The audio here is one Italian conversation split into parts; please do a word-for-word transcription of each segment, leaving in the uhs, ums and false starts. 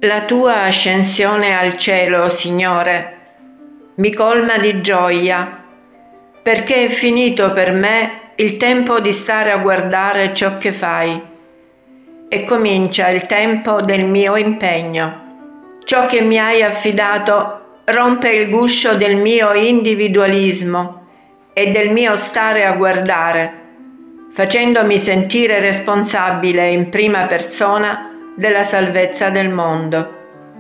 La tua ascensione al cielo, Signore, mi colma di gioia, perché è finito per me il tempo di stare a guardare ciò che fai e comincia il tempo del mio impegno. Ciò che mi hai affidato rompe il guscio del mio individualismo e del mio stare a guardare, facendomi sentire responsabile in prima persona della salvezza del mondo.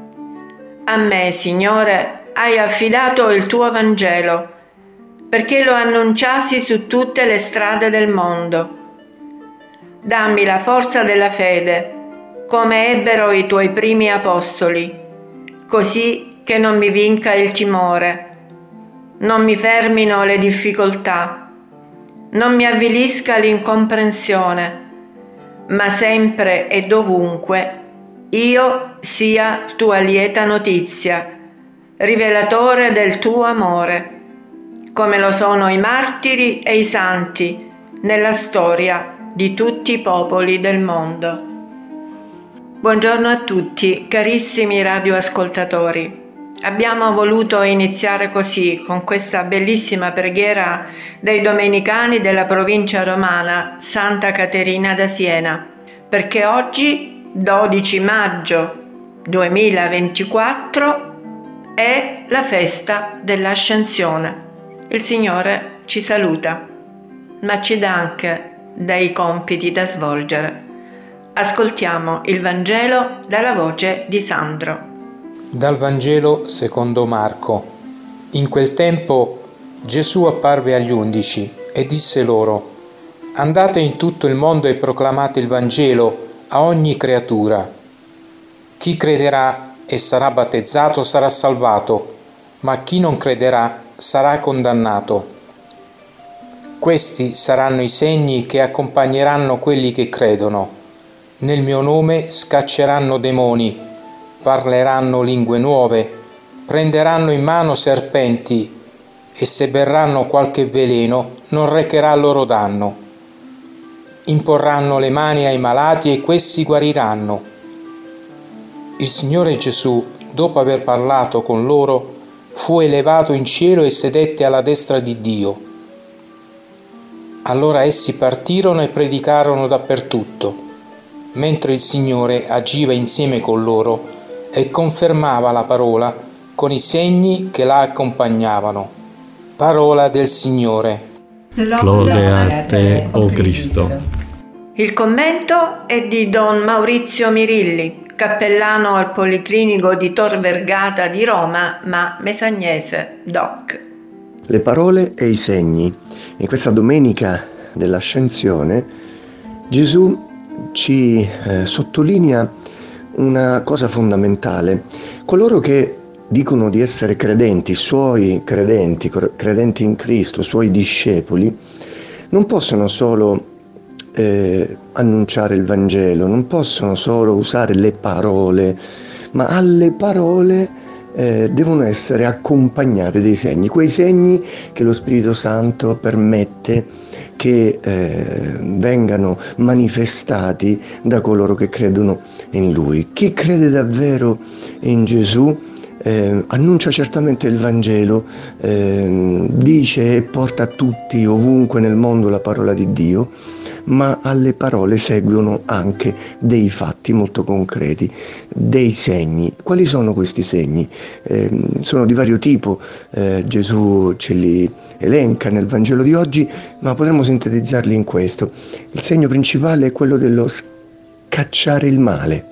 A me, Signore, hai affidato il tuo Vangelo, perché lo annunciassi su tutte le strade del mondo. Dammi la forza della fede, come ebbero i tuoi primi apostoli, così che non mi vinca il timore, non mi fermino le difficoltà, non mi avvilisca l'incomprensione, ma sempre e dovunque io sia tua lieta notizia, rivelatore del tuo amore, come lo sono i martiri e i santi nella storia di tutti i popoli del mondo. Buongiorno a tutti, carissimi radioascoltatori. Abbiamo voluto iniziare così, con questa bellissima preghiera dei domenicani della provincia romana Santa Caterina da Siena, perché oggi, dodici maggio duemilaventiquattro, è la festa dell'Ascensione. Il Signore ci saluta, ma ci dà anche dei compiti da svolgere. Ascoltiamo il Vangelo dalla voce di Sandro. Dal Vangelo secondo Marco. In quel tempo Gesù apparve agli undici e disse loro: andate in tutto il mondo e proclamate il Vangelo a ogni creatura. Chi crederà e sarà battezzato sarà salvato, ma chi non crederà sarà condannato. Questi saranno i segni che accompagneranno quelli che credono. Nel mio nome scacceranno demoni, parleranno lingue nuove, prenderanno in mano serpenti e se berranno qualche veleno non recherà loro danno. Imporranno le mani ai malati e questi guariranno. Il Signore Gesù, dopo aver parlato con loro, fu elevato in cielo e sedette alla destra di Dio. Allora essi partirono e predicarono dappertutto, mentre il Signore agiva insieme con loro e confermava la parola con i segni che la accompagnavano. Parola del Signore. Lode a te, o Cristo. Il commento è di Don Maurizio Mirilli, cappellano al Policlinico di Tor Vergata di Roma, ma mesagnese doc. Le parole e i segni. In questa domenica dell'Ascensione Gesù ci eh, sottolinea una cosa fondamentale. Coloro che dicono di essere credenti, suoi credenti, credenti in Cristo, suoi discepoli, non possono solo eh, annunciare il Vangelo, non possono solo usare le parole, ma alle parole eh, devono essere accompagnate dei segni, quei segni che lo Spirito Santo permette che eh, vengano manifestati da coloro che credono in Lui. Chi crede davvero in Gesù eh, annuncia certamente il Vangelo, eh, dice e porta a tutti ovunque nel mondo la parola di Dio, ma alle parole seguono anche dei fatti molto concreti, dei segni. Quali sono questi segni? Eh, sono di vario tipo, eh, Gesù ce li elenca nel Vangelo di oggi, ma potremmo sintetizzarli in questo. Il segno principale è quello dello scacciare il male.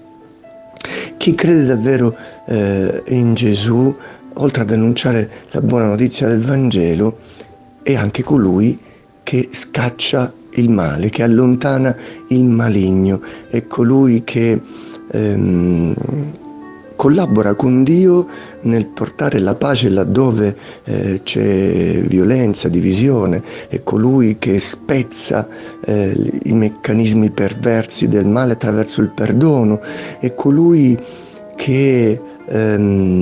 Chi crede davvero eh, in Gesù, oltre ad annunciare la buona notizia del Vangelo, è anche colui che scaccia il male, che allontana il maligno, è colui che ehm, collabora con Dio nel portare la pace laddove eh, c'è violenza, divisione, è colui che spezza eh, i meccanismi perversi del male attraverso il perdono, è colui che ehm,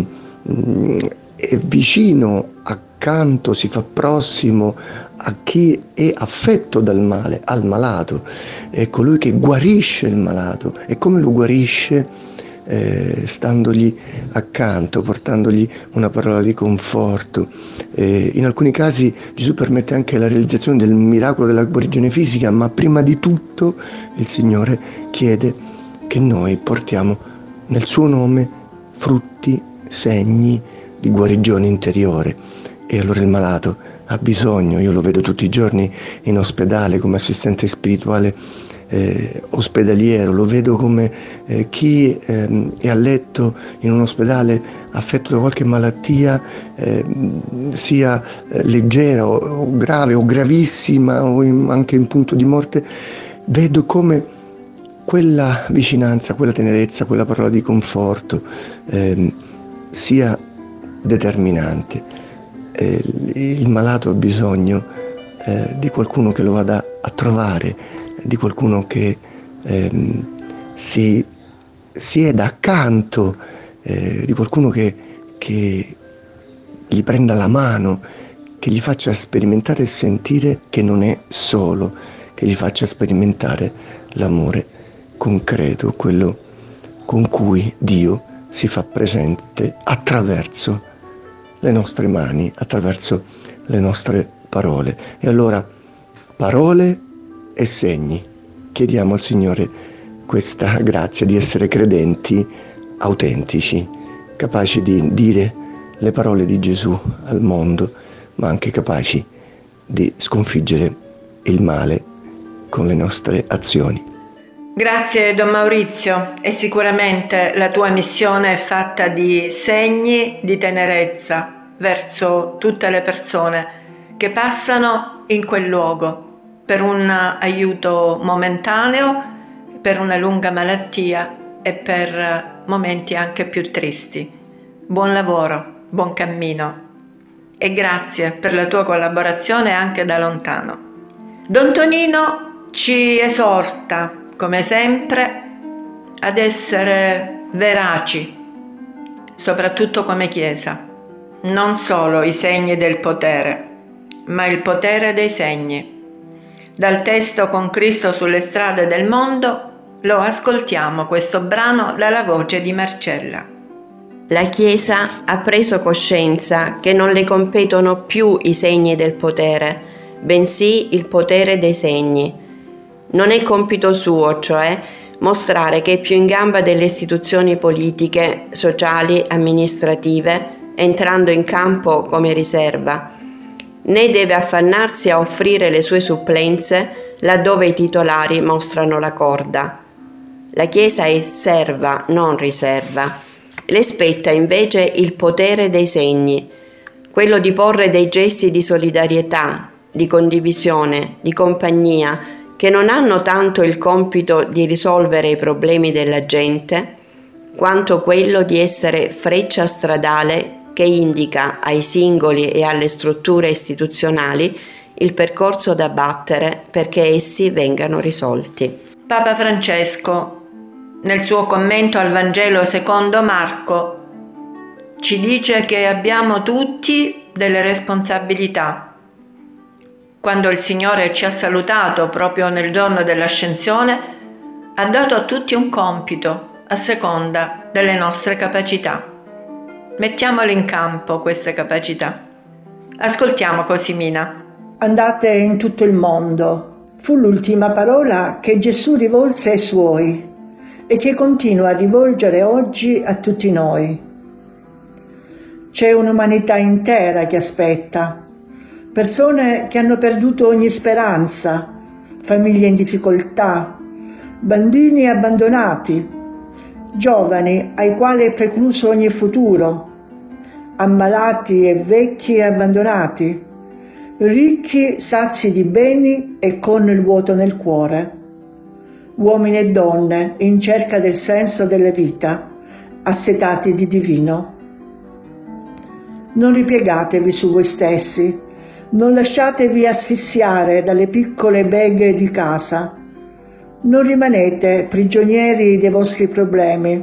è vicino, accanto, si fa prossimo a chi è affetto dal male, al malato, è colui che guarisce il malato. E come lo guarisce? eh, standogli accanto, portandogli una parola di conforto. Eh, in alcuni casi Gesù permette anche la realizzazione del miracolo della guarigione fisica, ma prima di tutto il Signore chiede che noi portiamo nel suo nome frutti, segni di guarigione interiore. E allora il malato ha bisogno, io lo vedo tutti i giorni in ospedale come assistente spirituale eh, ospedaliero, lo vedo come eh, chi eh, è a letto in un ospedale affetto da qualche malattia, eh, sia eh, leggera o, o grave o gravissima o in, anche in punto di morte, vedo come quella vicinanza, quella tenerezza, quella parola di conforto eh, sia determinante. Eh, il malato ha bisogno eh, di qualcuno che lo vada a trovare, di qualcuno che eh, si sieda accanto, eh, di qualcuno che, che gli prenda la mano, che gli faccia sperimentare e sentire che non è solo, che gli faccia sperimentare l'amore concreto, quello con cui Dio si fa presente attraverso le nostre mani, attraverso le nostre parole. E allora, parole e segni. Chiediamo al Signore questa grazia di essere credenti autentici, capaci di dire le parole di Gesù al mondo, ma anche capaci di sconfiggere il male con le nostre azioni. Grazie Don Maurizio, e sicuramente la tua missione è fatta di segni di tenerezza verso tutte le persone che passano in quel luogo per un aiuto momentaneo, per una lunga malattia e per momenti anche più tristi. Buon lavoro, buon cammino e grazie per la tua collaborazione anche da lontano. Don Tonino ci esorta come sempre, ad essere veraci, soprattutto come Chiesa, non solo i segni del potere, ma il potere dei segni. Dal testo Con Cristo sulle strade del mondo lo ascoltiamo questo brano dalla voce di Marcella. La Chiesa ha preso coscienza che non le competono più i segni del potere, bensì il potere dei segni. Non è compito suo, cioè, mostrare che è più in gamba delle istituzioni politiche, sociali, amministrative, entrando in campo come riserva, né deve affannarsi a offrire le sue supplenze laddove i titolari mostrano la corda. La Chiesa è serva, non riserva. Le spetta invece il potere dei segni, quello di porre dei gesti di solidarietà, di condivisione, di compagnia, che non hanno tanto il compito di risolvere i problemi della gente, quanto quello di essere freccia stradale che indica ai singoli e alle strutture istituzionali il percorso da battere perché essi vengano risolti. Papa Francesco, nel suo commento al Vangelo secondo Marco, ci dice che abbiamo tutti delle responsabilità. Quando il Signore ci ha salutato proprio nel giorno dell'Ascensione, ha dato a tutti un compito a seconda delle nostre capacità. Mettiamole in campo queste capacità. Ascoltiamo Cosimina. Andate in tutto il mondo. Fu l'ultima parola che Gesù rivolse ai Suoi e che continua a rivolgere oggi a tutti noi. C'è un'umanità intera che aspetta. Persone che hanno perduto ogni speranza, famiglie in difficoltà, bambini abbandonati, giovani ai quali è precluso ogni futuro, ammalati e vecchi abbandonati, ricchi sazi di beni e con il vuoto nel cuore, uomini e donne in cerca del senso della vita, assetati di divino. Non ripiegatevi su voi stessi, non lasciatevi asfissiare dalle piccole beghe di casa. Non rimanete prigionieri dei vostri problemi.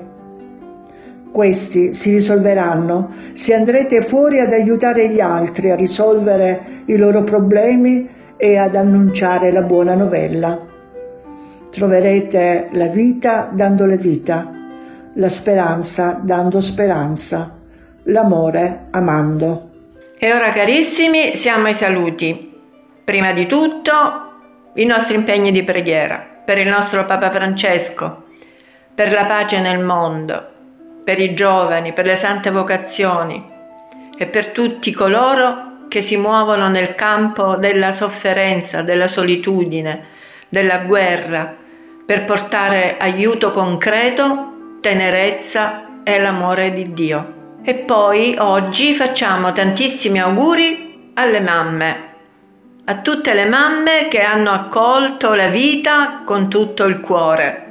Questi si risolveranno se andrete fuori ad aiutare gli altri a risolvere i loro problemi e ad annunciare la buona novella. Troverete la vita dandole vita, la speranza dando speranza, l'amore amando. E ora carissimi, siamo ai saluti. Prima di tutto i nostri impegni di preghiera per il nostro Papa Francesco, per la pace nel mondo, per i giovani, per le sante vocazioni e per tutti coloro che si muovono nel campo della sofferenza, della solitudine, della guerra, per portare aiuto concreto, tenerezza e l'amore di Dio. E poi oggi facciamo tantissimi auguri alle mamme, a tutte le mamme che hanno accolto la vita con tutto il cuore,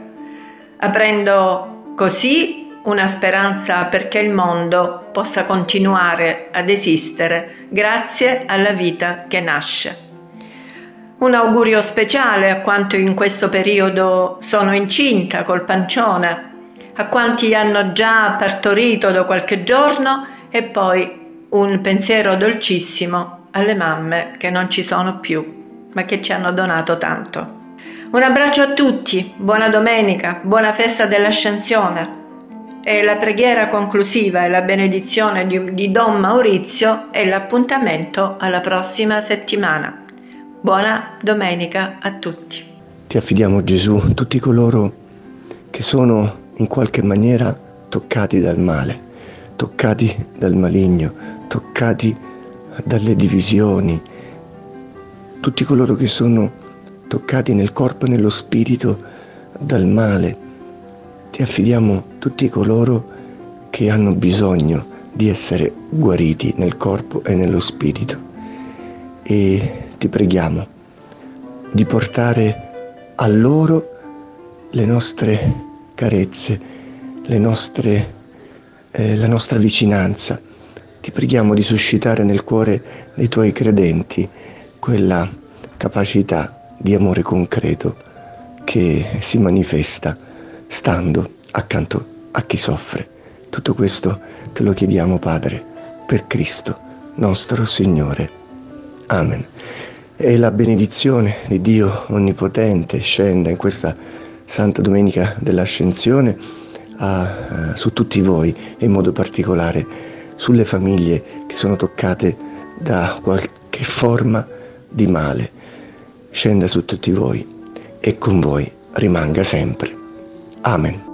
aprendo così una speranza perché il mondo possa continuare ad esistere grazie alla vita che nasce. Un augurio speciale a quanti in questo periodo sono incinta col pancione, a quanti hanno già partorito da qualche giorno e poi un pensiero dolcissimo alle mamme che non ci sono più, ma che ci hanno donato tanto. Un abbraccio a tutti, buona domenica, buona festa dell'Ascensione. E la preghiera conclusiva e la benedizione di, di Don Maurizio è l'appuntamento alla prossima settimana. Buona domenica a tutti. Ti affidiamo, Gesù, tutti coloro che sono in qualche maniera toccati dal male, toccati dal maligno, toccati dalle divisioni, tutti coloro che sono toccati nel corpo e nello spirito dal male. Ti affidiamo tutti coloro che hanno bisogno di essere guariti nel corpo e nello spirito e ti preghiamo di portare a loro le nostre carezze, le nostre, eh, la nostra vicinanza. Ti preghiamo di suscitare nel cuore dei tuoi credenti quella capacità di amore concreto che si manifesta stando accanto a chi soffre. Tutto questo te lo chiediamo, Padre, per Cristo nostro Signore. Amen. E la benedizione di Dio Onnipotente scenda in questa Santa Domenica dell'Ascensione a, uh, su tutti voi e in modo particolare sulle famiglie che sono toccate da qualche forma di male. Scenda su tutti voi e con voi rimanga sempre. Amen.